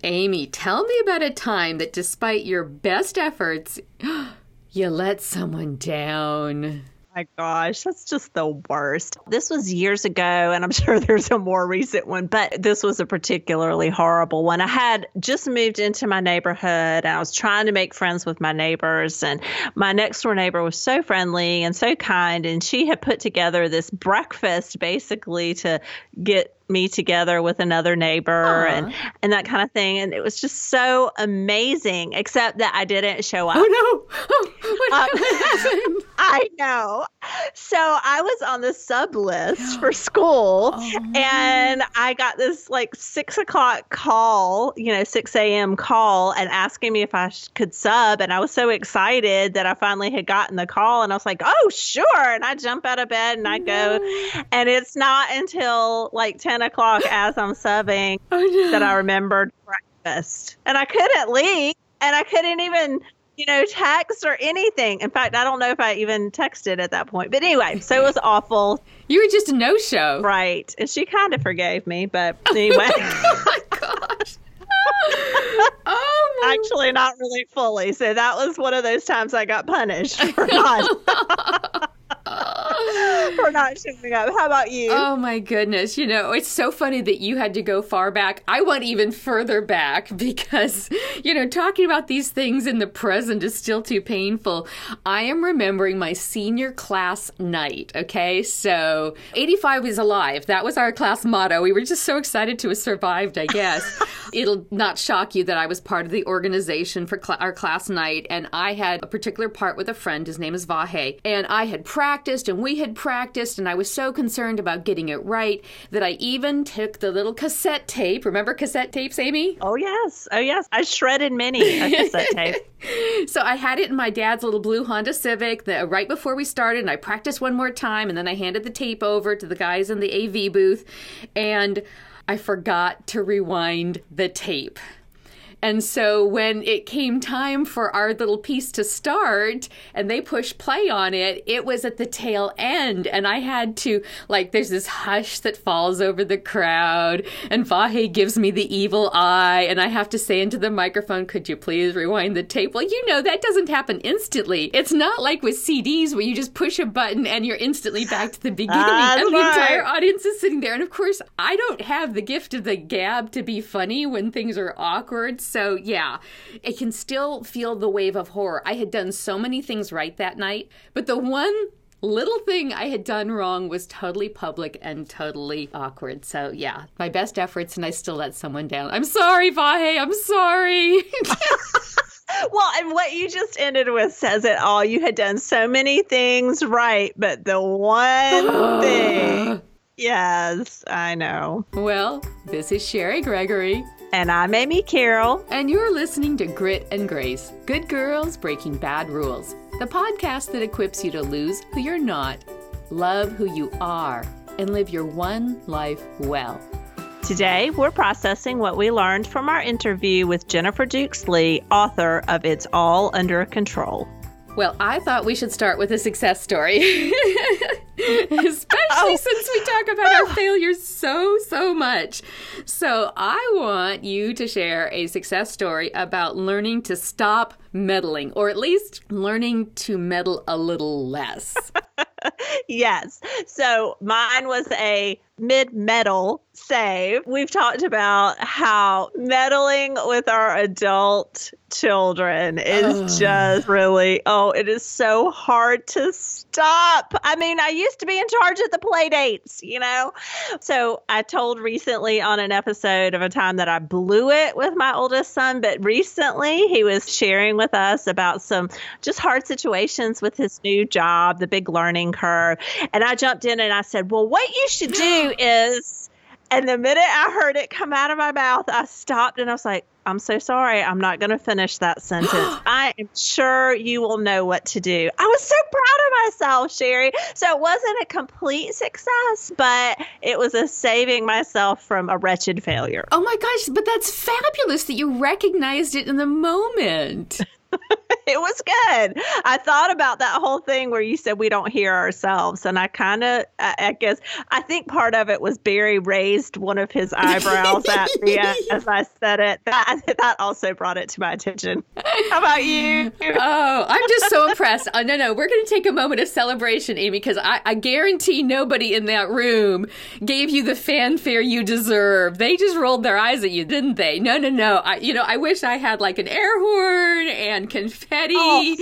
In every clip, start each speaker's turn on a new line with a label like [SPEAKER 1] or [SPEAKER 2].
[SPEAKER 1] Amy, tell me about a time that despite your best efforts, you let someone down.
[SPEAKER 2] My gosh, that's just the worst. This was years ago, and I'm sure there's a more recent one, but this was a particularly horrible one. I had just moved into my neighborhood, and I was trying to make friends with my neighbors, and my next door neighbor was so friendly and so kind, and she had put together this breakfast basically to get me together with another neighbor and that kind of thing. And it was just so amazing, except that I didn't show up.
[SPEAKER 1] Oh, no. What happened?
[SPEAKER 2] I know. So I was on the sub list for school, and I got this like 6 o'clock call, 6 a.m. call, and asking me if I could sub. And I was so excited that I finally had gotten the call, and I was like, oh, sure. And I jump out of bed and I go, and it's not until like 10 o'clock as I'm subbing that I remembered breakfast. And I couldn't leave, and I couldn't even text or anything. In fact, I don't know if I even texted at that point. But anyway, so it was awful.
[SPEAKER 1] You were just a no-show.
[SPEAKER 2] Right. And she kind of forgave me. But anyway.
[SPEAKER 1] Oh, my gosh.
[SPEAKER 2] Actually, not really fully. So that was one of those times I got punished for not. For not showing up. How about you?
[SPEAKER 1] Oh, my goodness. It's so funny that you had to go far back. I went even further back because, talking about these things in the present is still too painful. I am remembering my senior class night, okay? So 85 is alive. That was our class motto. We were just so excited to have survived, I guess. It'll not shock you that I was part of the organization for our class night, and I had a particular part with a friend. His name is Vahe, and I had practiced, and we had practiced, and I was so concerned about getting it right that I even took the little cassette tape. Remember cassette tapes, Amy?
[SPEAKER 2] Oh, yes. I shredded many a cassette tape.
[SPEAKER 1] So I had it in my dad's little blue Honda Civic right before we started, and I practiced one more time, and then I handed the tape over to the guys in the AV booth, and I forgot to rewind the tape. And so when it came time for our little piece to start and they pushed play on it, it was at the tail end. And I had to, there's this hush that falls over the crowd. And Vahe gives me the evil eye. And I have to say into the microphone, could you please rewind the tape? Well, that doesn't happen instantly. It's not like with CDs where you just push a button and you're instantly back to the beginning. And the entire audience is sitting there. And of course, I don't have the gift of the gab to be funny when things are awkward. So, yeah, I can still feel the wave of horror. I had done so many things right that night, but the one little thing I had done wrong was totally public and totally awkward. So, yeah, my best efforts, and I still let someone down. I'm sorry, Vahe. I'm sorry.
[SPEAKER 2] Well, and what you just ended with says it all. You had done so many things right, but the one thing... Yes, I know.
[SPEAKER 1] Well, this is Sherry Gregory.
[SPEAKER 2] And I'm Amy Carroll.
[SPEAKER 1] And you're listening to Grit and Grace, Good Girls Breaking Bad Rules, the podcast that equips you to lose who you're not, love who you are, and live your one life well.
[SPEAKER 2] Today, we're processing what we learned from our interview with Jennifer Dukes Lee, author of It's All Under Control.
[SPEAKER 1] Well, I thought we should start with a success story, especially since we talk about our failures so much. So I want you to share a success story about learning to stop meddling, or at least learning to meddle a little less.
[SPEAKER 2] Yes. So mine was a mid-meddle save. We've talked about how meddling with our adult children is just really, it is so hard to stop. I mean, I used to be in charge of the play dates, So I told recently on an episode of a time that I blew it with my oldest son, but recently he was sharing with us about some just hard situations with his new job, the big learning curve. And I jumped in and I said, well, what you should do is, and the minute I heard it come out of my mouth, I stopped and I was like, I'm so sorry. I'm not going to finish that sentence. I am sure you will know what to do. I was so proud of myself, Sherry. So it wasn't a complete success, but it was a saving myself from a wretched failure.
[SPEAKER 1] Oh my gosh, but that's fabulous that you recognized it in the moment.
[SPEAKER 2] It was good. I thought about that whole thing where you said we don't hear ourselves. And I guess, I think part of it was Barry raised one of his eyebrows at me as I said it. That also brought it to my attention. How about you?
[SPEAKER 1] Oh, I'm just so impressed. No, we're going to take a moment of celebration, Amy, because I guarantee nobody in that room gave you the fanfare you deserve. They just rolled their eyes at you, didn't they? No. I wish I had like an air horn and confetti. Oh,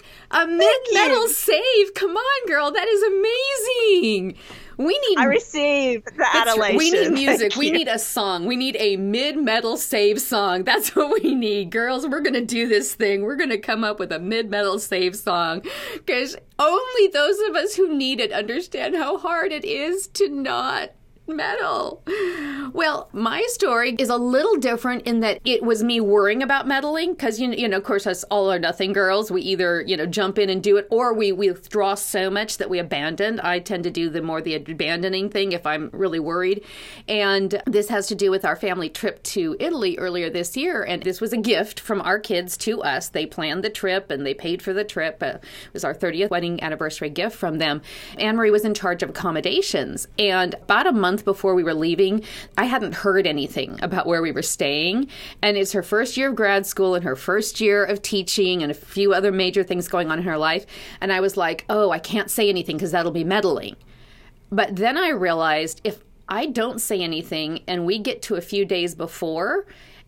[SPEAKER 1] a mid-metal save. Come on, girl. That is amazing. I
[SPEAKER 2] received the adulation.
[SPEAKER 1] We need music. We need a song. We need a mid-metal save song. That's what we need. Girls, we're going to do this thing. We're going to come up with a mid-metal save song because only those of us who need it understand how hard it is to not meddle. Well, my story is a little different in that it was me worrying about meddling because, of course, us all or nothing girls, we either, jump in and do it or we withdraw so much that we abandon. I tend to do the abandoning thing if I'm really worried. And this has to do with our family trip to Italy earlier this year. And this was a gift from our kids to us. They planned the trip and they paid for the trip. It was our 30th wedding anniversary gift from them. Anne-Marie was in charge of accommodations. And about a month before we were leaving, I hadn't heard anything about where we were staying. And it's her first year of grad school and her first year of teaching and a few other major things going on in her life. And I was like, oh, I can't say anything because that'll be meddling. But then I realized if I don't say anything and we get to a few days before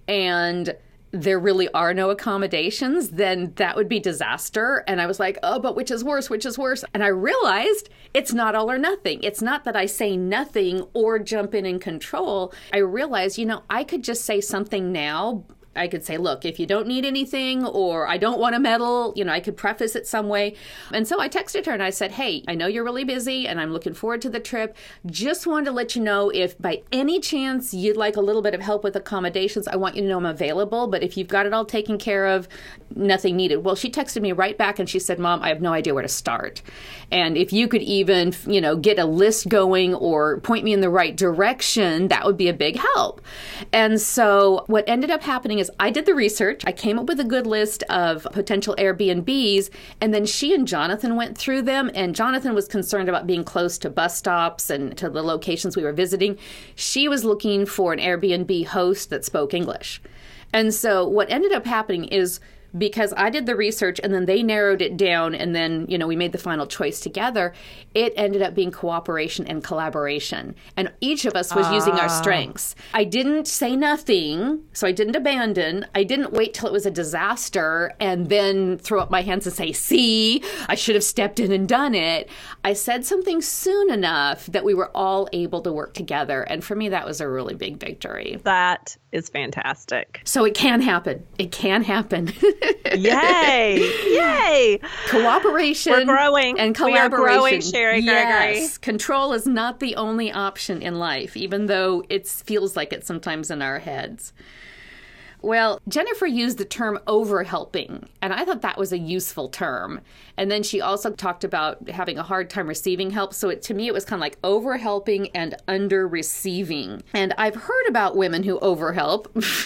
[SPEAKER 1] and there really are no accommodations, then that would be disaster. And I was like, oh, but which is worse? And I realized it's not all or nothing. It's not that I say nothing or jump in and control. I realized, I could just say something now. I could say, look, if you don't need anything or I don't want to meddle, I could preface it some way. And so I texted her and I said, hey, I know you're really busy and I'm looking forward to the trip. Just wanted to let you know if by any chance you'd like a little bit of help with accommodations, I want you to know I'm available. But if you've got it all taken care of, nothing needed. Well, she texted me right back and she said, Mom, I have no idea where to start. And if you could even, get a list going or point me in the right direction, that would be a big help. And so what ended up happening is I did the research. I came up with a good list of potential Airbnbs, and then she and Jonathan went through them, and Jonathan was concerned about being close to bus stops and to the locations we were visiting. She was looking for an Airbnb host that spoke English. And so what ended up happening is because I did the research and then they narrowed it down and then, we made the final choice together, it ended up being cooperation and collaboration. And each of us was using our strengths. I didn't say nothing, so I didn't abandon. I didn't wait till it was a disaster and then throw up my hands and say, see, I should have stepped in and done it. I said something soon enough that we were all able to work together. And for me, that was a really big victory.
[SPEAKER 2] That is fantastic.
[SPEAKER 1] So it can happen. It can happen.
[SPEAKER 2] Yay! Yay!
[SPEAKER 1] Cooperation.
[SPEAKER 2] We're growing.
[SPEAKER 1] And collaboration.
[SPEAKER 2] We are growing, Sherry Gregory.
[SPEAKER 1] Yes. Control is not the only option in life, even though it feels like it sometimes in our heads. Well, Jennifer used the term overhelping, and I thought that was a useful term. And then she also talked about having a hard time receiving help. So to me, it was kind of like overhelping and under-receiving. And I've heard about women who overhelp.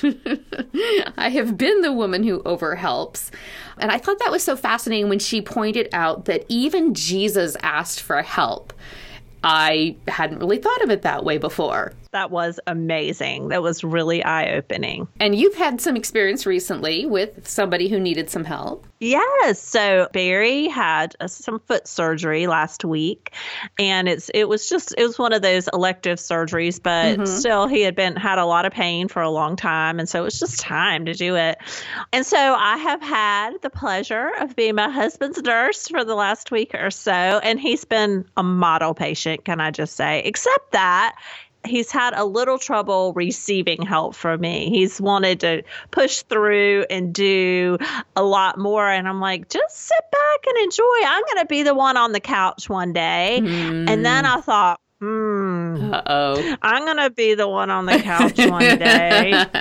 [SPEAKER 1] I have been the woman who overhelps. And I thought that was so fascinating when she pointed out that even Jesus asked for help. I hadn't really thought of it that way before.
[SPEAKER 2] That was amazing. That was really eye-opening.
[SPEAKER 1] And you've had some experience recently with somebody who needed some help.
[SPEAKER 2] Yes. So Barry had some foot surgery last week, and it was one of those elective surgeries, but still he had a lot of pain for a long time, and so it was just time to do it. And so I have had the pleasure of being my husband's nurse for the last week or so, and he's been a model patient, can I just say, except that he's had a little trouble receiving help from me. He's wanted to push through and do a lot more. And I'm like, just sit back and enjoy. I'm going to be the one on the couch one day. And then I thought, I'm going to be the one on the couch one day. And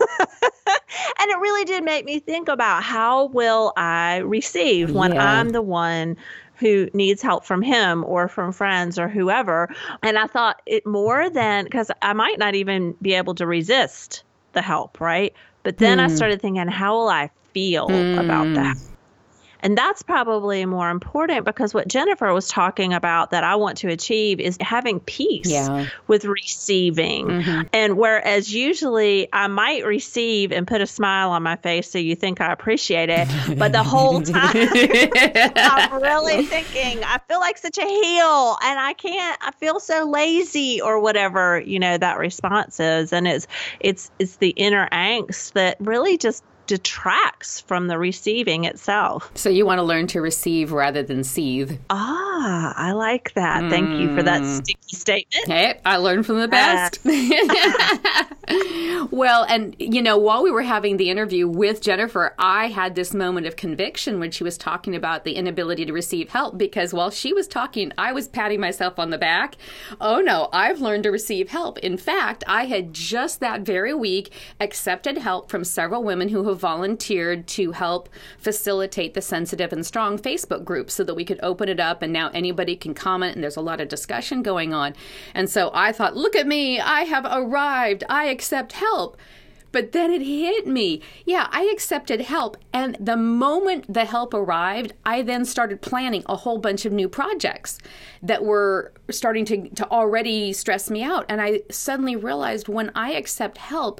[SPEAKER 2] it really did make me think about how will I receive when I'm the one who needs help from him or from friends or whoever. And I thought it more than, because I might not even be able to resist the help, right? But then I started thinking, how will I feel about that? And that's probably more important, because what Jennifer was talking about that I want to achieve is having peace with receiving. And whereas usually I might receive and put a smile on my face so you think I appreciate it, but the whole time I'm really thinking, I feel like such a heel and I feel so lazy, or whatever, that response is. And it's the inner angst that really just detracts from the receiving itself.
[SPEAKER 1] So you want to learn to receive rather than seethe.
[SPEAKER 2] I like that. Thank you for that sticky statement.
[SPEAKER 1] Hey, I learned from the best. Well, and while we were having the interview with Jennifer, I had this moment of conviction when she was talking about the inability to receive help, because while she was talking, I was patting myself on the back. Oh no, I've learned to receive help. In fact, I had just that very week accepted help from several women who have volunteered to help facilitate the Sensitive and Strong Facebook group so that we could open it up and now anybody can comment and there's a lot of discussion going on. And so I thought, look at me, I have arrived, I accept help. But then it hit me. Yeah, I accepted help. And the moment the help arrived, I then started planning a whole bunch of new projects that were starting to already stress me out. And I suddenly realized when I accept help,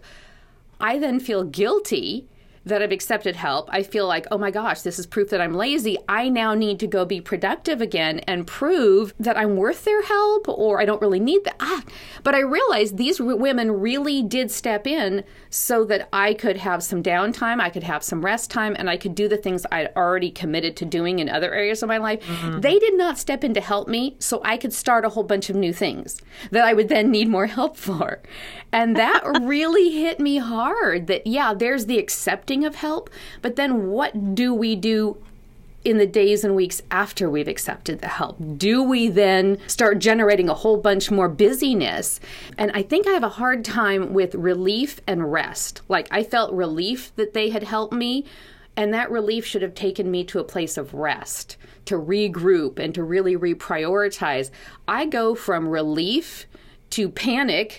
[SPEAKER 1] I then feel guilty that I've accepted help. I feel like, oh my gosh, this is proof that I'm lazy. I now need to go be productive again and prove that I'm worth their help, or I don't really need that. But I realized these women really did step in so that I could have some downtime, I could have some rest time, and I could do the things I'd already committed to doing in other areas of my life. They did not step in to help me so I could start a whole bunch of new things that I would then need more help for. And that really hit me hard, that, yeah, there's the accepting of help, but then what do we do in the days and weeks after we've accepted the help? Do we then start generating a whole bunch more busyness? And I think I have a hard time with relief and rest. Like, I felt relief that they had helped me, and that relief should have taken me to a place of rest, to regroup and to really reprioritize. I go from relief to panic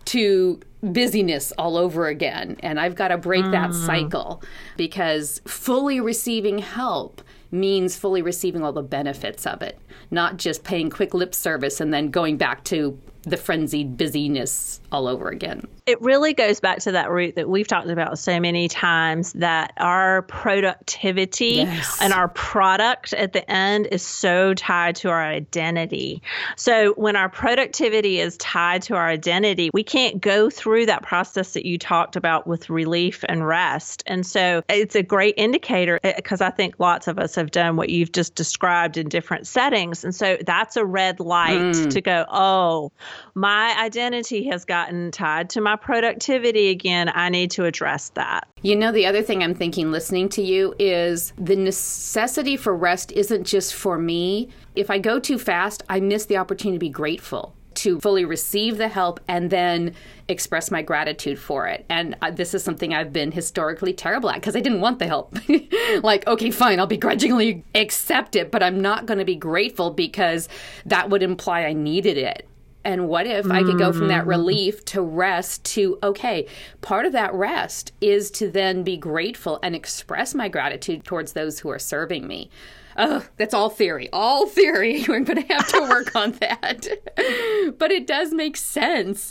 [SPEAKER 1] to busyness all over again. And I've got to break that cycle, because fully receiving help means fully receiving all the benefits of it, not just paying quick lip service and then going back to the frenzied busyness all over again.
[SPEAKER 2] It really goes back to that root that we've talked about so many times, that our productivity and our product at the end is so tied to our identity. So when our productivity is tied to our identity, we can't go through that process that you talked about with relief and rest. And so it's a great indicator, because I think lots of us have done what you've just described in different settings. And so that's a red light to go, oh, my identity has gotten tied to my productivity again. I need to address that.
[SPEAKER 1] The other thing I'm thinking listening to you is the necessity for rest isn't just for me. If I go too fast, I miss the opportunity to be grateful, to fully receive the help and then express my gratitude for it. And this is something I've been historically terrible at, because I didn't want the help. Like, okay, fine, I'll begrudgingly accept it, but I'm not going to be grateful because that would imply I needed it. And what if I could go from that relief to rest to, okay, part of that rest is to then be grateful and express my gratitude towards those who are serving me. Oh, that's all theory. All theory. We're going to have to work on that. But it does make sense.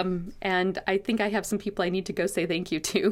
[SPEAKER 1] And I think I have some people I need to go say thank you to.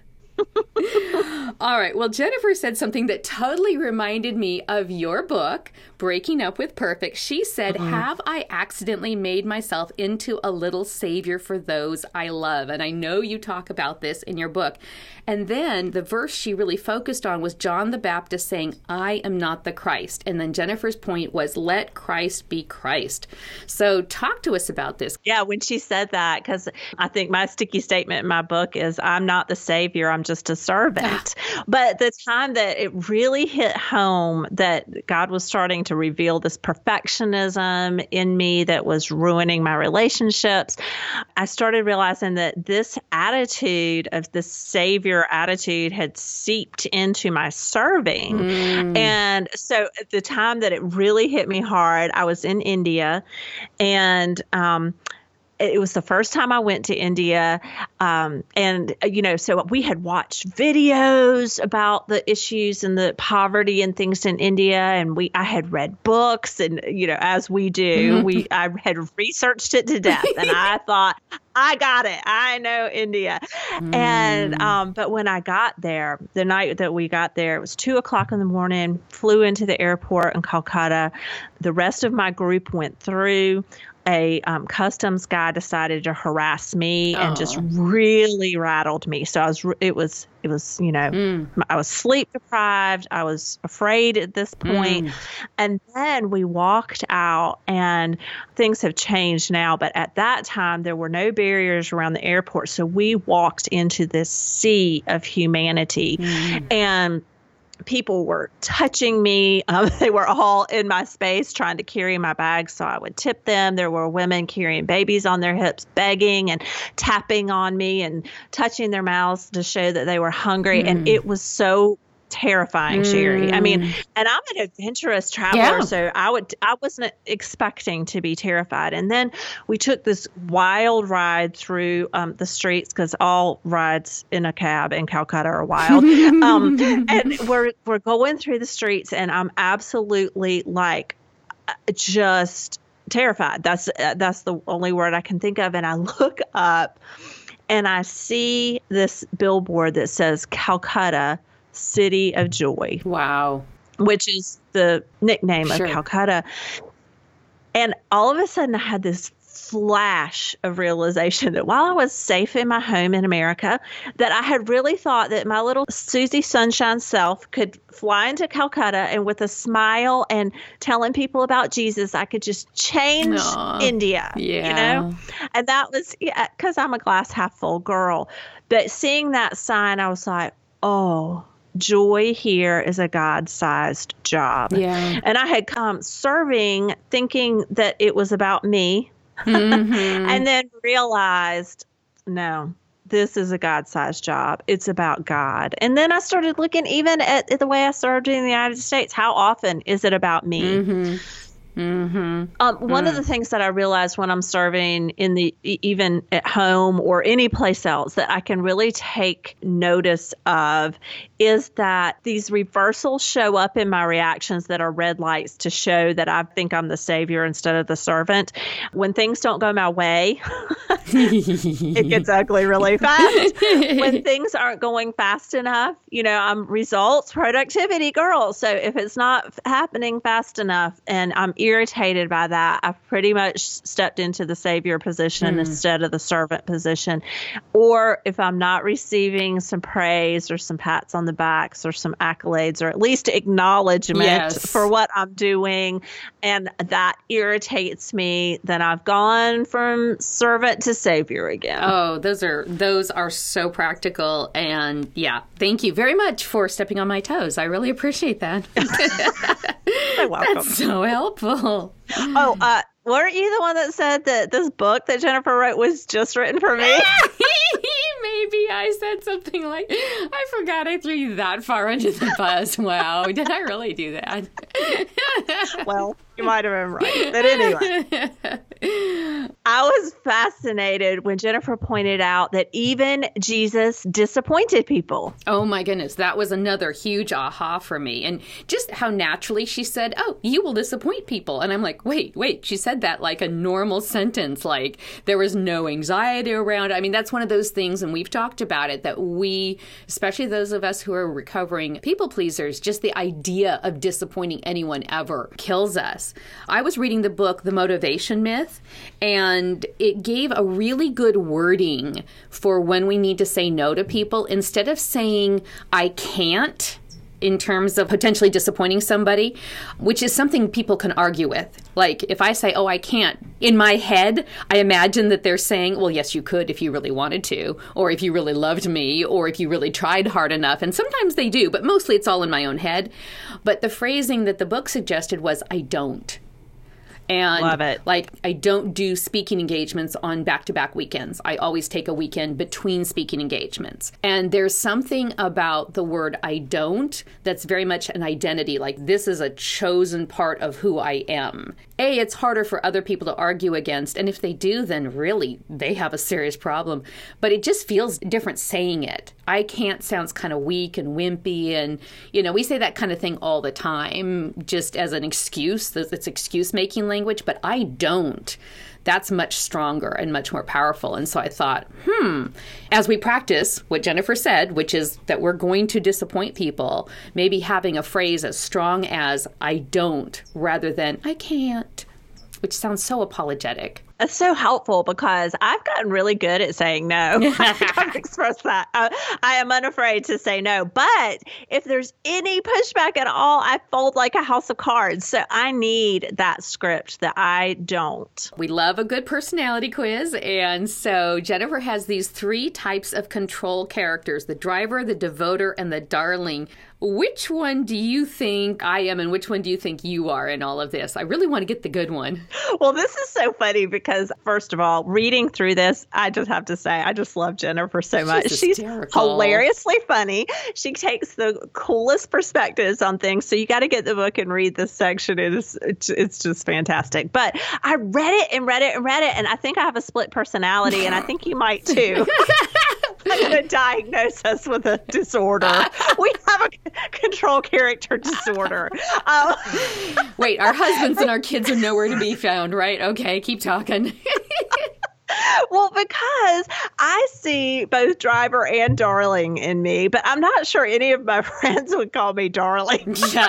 [SPEAKER 1] All right. Well, Jennifer said something that totally reminded me of your book, Breaking Up with Perfect. She said, have I accidentally made myself into a little savior for those I love? And I know you talk about this in your book. And then the verse she really focused on was John the Baptist saying, I am not the Christ. And then Jennifer's point was, let Christ be Christ. So talk to us about this.
[SPEAKER 2] Yeah, when she said that, because I think my sticky statement in my book is, I'm not the savior, I'm just a servant. But the time that it really hit home that God was starting to reveal this perfectionism in me that was ruining my relationships, I started realizing that this attitude of this savior attitude had seeped into my serving. And so at the time that it really hit me hard, I was in India, and it was the first time I went to India. So we had watched videos about the issues and the poverty and things in India. And I had read books and, as we do, I had researched it to death. And I thought, I got it. I know India. And, but when I got there, the night that we got there, it was 2:00 in the morning, flew into the airport in Calcutta. The rest of my group went through. A customs guy decided to harass me and just really rattled me. So I was sleep deprived. I was afraid at this point. And then we walked out, and things have changed now. But at that time, there were no barriers around the airport. So we walked into this sea of humanity. And people were touching me. They were all in my space trying to carry my bags, so I would tip them. There were women carrying babies on their hips, begging and tapping on me and touching their mouths to show that they were hungry. And it was so terrifying, Sherry. I mean, and I'm an adventurous traveler, so I wasn't expecting to be terrified. And then we took this wild ride through the streets, because all rides in a cab in Calcutta are wild. And we're going through the streets, and I'm absolutely just terrified. That's the only word I can think of. And I look up, and I see this billboard that says Calcutta, City of Joy.
[SPEAKER 1] Wow.
[SPEAKER 2] Which is the nickname of Calcutta. And all of a sudden I had this flash of realization that while I was safe in my home in America, that I had really thought that my little Susie Sunshine self could fly into Calcutta, and with a smile and telling people about Jesus, I could just change India, And that was because I'm a glass half full girl. But seeing that sign, I was like, oh, joy here is a God-sized job. Yeah. And I had come serving thinking that it was about me, and then realized, no, this is a God-sized job. It's about God. And then I started looking even at the way I served in the United States. How often is it about me? One of the things that I realized when I'm serving even at home or any place else that I can really take notice of is that these reversals show up in my reactions that are red lights to show that I think I'm the savior instead of the servant. When things don't go my way, it gets ugly really fast. When things aren't going fast enough, I'm results, productivity girl. So if it's not happening fast enough and I'm irritated by that, I've pretty much stepped into the savior position instead of the servant position. Or if I'm not receiving some praise or some pats on the backs or some accolades or at least acknowledgement for what I'm doing, and that irritates me, then I've gone from servant to savior again.
[SPEAKER 1] Oh, those are so practical. And thank you very much for stepping on my toes. I really appreciate that.
[SPEAKER 2] You're welcome.
[SPEAKER 1] That's so helpful.
[SPEAKER 2] Oh, weren't you the one that said that this book that Jennifer wrote was just written for me?
[SPEAKER 1] Maybe I said something like, I forgot I threw you that far under the bus. Wow, did I really do that?
[SPEAKER 2] Well, you might have been right. But anyway, I was fascinated when Jennifer pointed out that even Jesus disappointed people.
[SPEAKER 1] Oh my goodness, that was another huge aha for me. And just how naturally she said, oh, you will disappoint people. And I'm like, wait, she said that like a normal sentence, like there was no anxiety around it. I mean, that's one of those things, and we've talked about it, that we, especially those of us who are recovering people pleasers, just the idea of disappointing anyone ever kills us. I was reading the book, The Motivation Myth, and it gave a really good wording for when we need to say no to people. Instead of saying, I can't, in terms of potentially disappointing somebody, which is something people can argue with. Like if I say, oh, I can't, in my head, I imagine that they're saying, well, yes, you could if you really wanted to, or if you really loved me, or if you really tried hard enough. And sometimes they do, but mostly it's all in my own head. But the phrasing that the book suggested was, I don't. And
[SPEAKER 2] love it.
[SPEAKER 1] Like, I don't do speaking engagements on back-to-back weekends. I always take a weekend between speaking engagements. And there's something about the word I don't that's very much an identity. Like, this is a chosen part of who I am. it's harder for other people to argue against. And if they do, then really they have a serious problem. But it just feels different saying it. I can't sounds kind of weak and wimpy. And, we say that kind of thing all the time just as an excuse. It's excuse-making language, but I don't. That's much stronger and much more powerful. And so I thought, as we practice what Jennifer said, which is that we're going to disappoint people, maybe having a phrase as strong as I don't rather than I can't, which sounds so apologetic.
[SPEAKER 2] It's so helpful because I've gotten really good at saying no. I've expressed that. I am unafraid to say no. But if there's any pushback at all, I fold like a house of cards. So I need that script that I don't.
[SPEAKER 1] We love a good personality quiz. And so Jennifer has these 3 types of control characters, the driver, the devoter, and the darling. Which one do you think I am and which one do you think you are in all of this? I really want to get the good one.
[SPEAKER 2] Well, this is so funny because, first of all, reading through this, I just have to say, I just love Jennifer so much. She's hilariously funny. She takes the coolest perspectives on things. So you got to get the book and read this section. It's just fantastic. But I read it and read it and read it. And I think I have a split personality, and I think you might too. I'm going to diagnose us with a disorder. We have a control character disorder.
[SPEAKER 1] Wait, our husbands and our kids are nowhere to be found, right? Okay, keep talking.
[SPEAKER 2] Well, because I see both driver and darling in me, but I'm not sure any of my friends would call me darling. So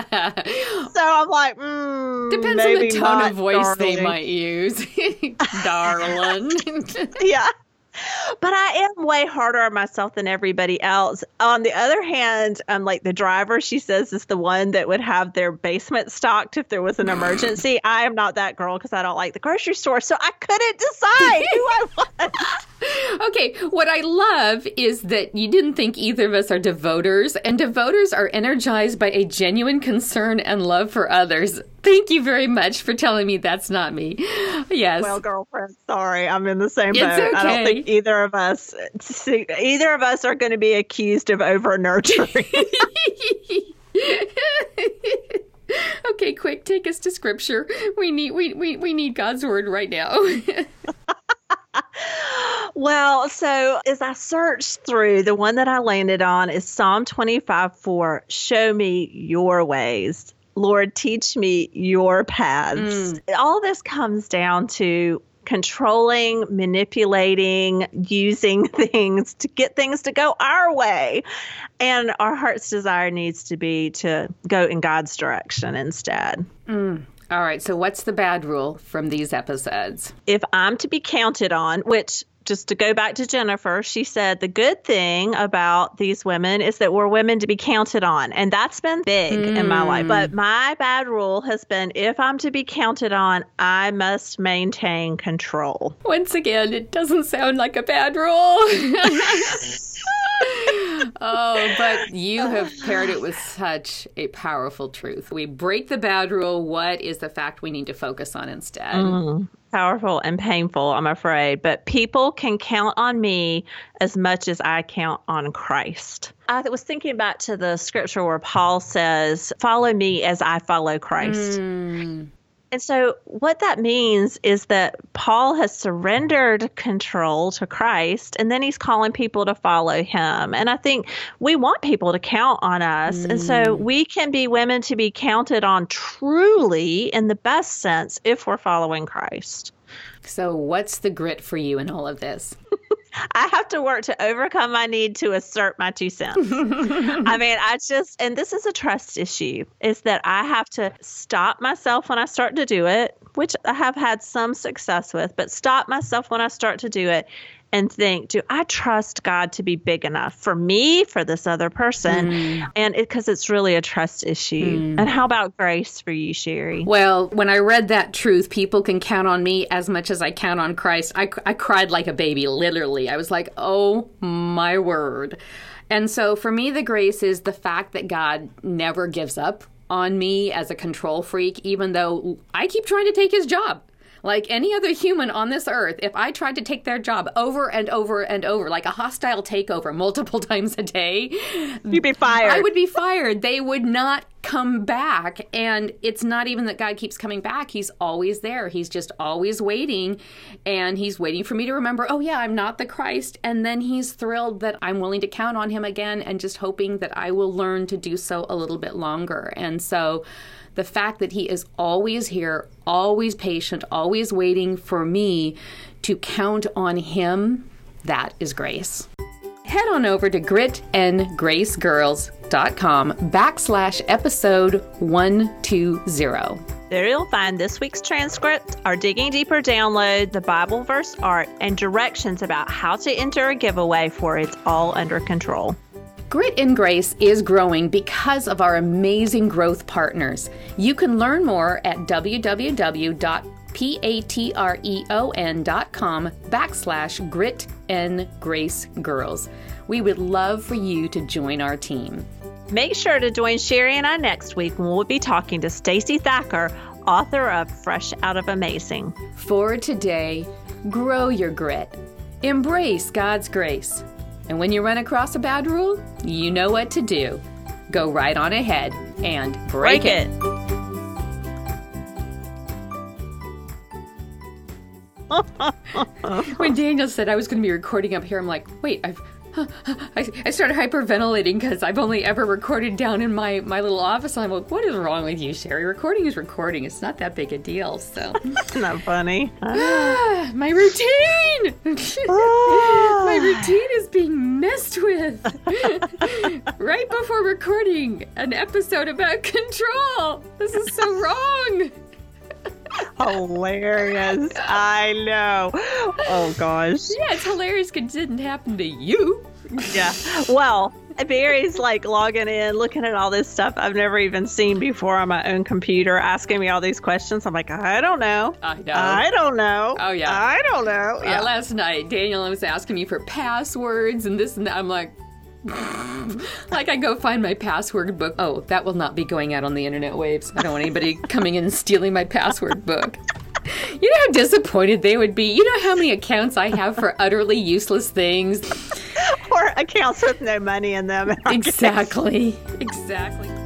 [SPEAKER 2] I'm like,
[SPEAKER 1] depends on the tone of voice darling. They might use. Darling.
[SPEAKER 2] Yeah. But I am way harder on myself than everybody else. On the other hand, like the driver, she says, is the one that would have their basement stocked if there was an emergency. I am not that girl because I don't like the grocery store. So I couldn't decide who I was.
[SPEAKER 1] Okay, what I love is that you didn't think either of us are devoters, and devoters are energized by a genuine concern and love for others. Thank you very much for telling me that's not me. Yes.
[SPEAKER 2] Well, girlfriend, sorry, I'm in the same boat.
[SPEAKER 1] It's okay.
[SPEAKER 2] I don't think either of us are going to be accused of over nurturing.
[SPEAKER 1] Okay, quick, take us to scripture. We need God's word right now.
[SPEAKER 2] Well, so as I searched through, the one that I landed on is Psalm 25:4. Show me your ways. Lord, teach me your paths. All this comes down to controlling, manipulating, using things to get things to go our way. And our heart's desire needs to be to go in God's direction instead.
[SPEAKER 1] All right. So what's the bad rule from these episodes?
[SPEAKER 2] If I'm to be counted on, which just to go back to Jennifer, she said the good thing about these women is that we're women to be counted on. And that's been big in my life. But my bad rule has been if I'm to be counted on, I must maintain control.
[SPEAKER 1] Once again, it doesn't sound like a bad rule. Oh, but you have paired it with such a powerful truth. We break the bad rule. What is the fact we need to focus on instead?
[SPEAKER 2] Powerful and painful, I'm afraid. But people can count on me as much as I count on Christ. I was thinking back to the scripture where Paul says, follow me as I follow Christ. And so what that means is that Paul has surrendered control to Christ, and then he's calling people to follow him. And I think we want people to count on us. And so we can be women to be counted on truly in the best sense if we're following Christ.
[SPEAKER 1] So what's the grit for you in all of this?
[SPEAKER 2] I have to work to overcome my need to assert my 2 cents. I mean, and this is a trust issue, is that I have to stop myself when I start to do it, which I have had some success with, but stop myself when I start to do it and think, do I trust God to be big enough for me, for this other person? And because it's really a trust issue. And how about grace for you, Sherry?
[SPEAKER 1] Well, when I read that truth, people can count on me as much as I count on Christ. I cried like a baby, literally. I was like, oh my word. And so for me, the grace is the fact that God never gives up on me as a control freak, even though I keep trying to take his job. Like any other human on this earth, if I tried to take their job over and over and over, like a hostile takeover multiple times a day,
[SPEAKER 2] you'd be fired.
[SPEAKER 1] I would be fired. They would not come back. And it's not even that God keeps coming back. He's always there. He's just always waiting. And he's waiting for me to remember, oh yeah, I'm not the Christ. And then he's thrilled that I'm willing to count on him again, and just hoping that I will learn to do so a little bit longer. And so the fact that he is always here, always patient, always waiting for me to count on him, that is grace. Head on over to gritandgracegirls.com/episode 120.
[SPEAKER 2] There you'll find this week's transcript, our Digging Deeper download, the Bible verse art, and directions about how to enter a giveaway for It's All Under Control.
[SPEAKER 1] Grit and Grace is growing because of our amazing growth partners. You can learn more at patreon.com/gritandgracegirls. We would love for you to join our team.
[SPEAKER 2] Make sure to join Sherry and I next week when we'll be talking to Stacey Thacker, author of Fresh Out of Amazing.
[SPEAKER 1] For today, grow your grit. Embrace God's grace. And when you run across a bad rule, you know what to do. Go right on ahead and break it. When Daniel said I was going to be recording up here, I'm like, wait, I started hyperventilating because I've only ever recorded down in my little office. And I'm like, what is wrong with you, Sherry? Recording is recording. It's not that big a deal. So
[SPEAKER 2] Not funny.
[SPEAKER 1] My routine! My routine is being messed with. Right before recording an episode about control. This is so wrong.
[SPEAKER 2] Hilarious. I know. Oh, gosh.
[SPEAKER 1] Yeah, it's hilarious because it didn't happen to you.
[SPEAKER 2] Yeah. Well, Barry's like logging in, looking at all this stuff I've never even seen before on my own computer, asking me all these questions. I'm like, I don't know.
[SPEAKER 1] I know.
[SPEAKER 2] I don't know.
[SPEAKER 1] Oh, yeah.
[SPEAKER 2] I don't know. Yeah.
[SPEAKER 1] Last night, Daniel was asking me for passwords and this and that. I'm like, I go find my password book. Oh, that will not be going out on the internet waves. I don't want anybody coming in and stealing my password book. You know how disappointed they would be? You know how many accounts I have for utterly useless things?
[SPEAKER 2] Or accounts with no money in them.
[SPEAKER 1] Exactly. Exactly.